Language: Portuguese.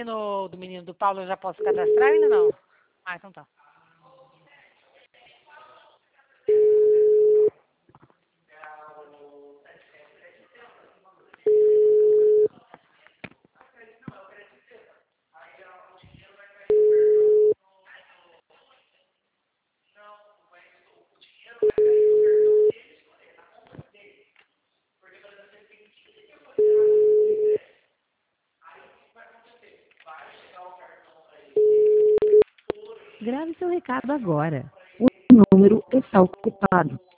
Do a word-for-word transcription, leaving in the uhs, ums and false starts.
menino, do menino do Paulo eu já posso cadastrar ainda não? Ah, então tá. Grave seu recado agora. O número está ocupado.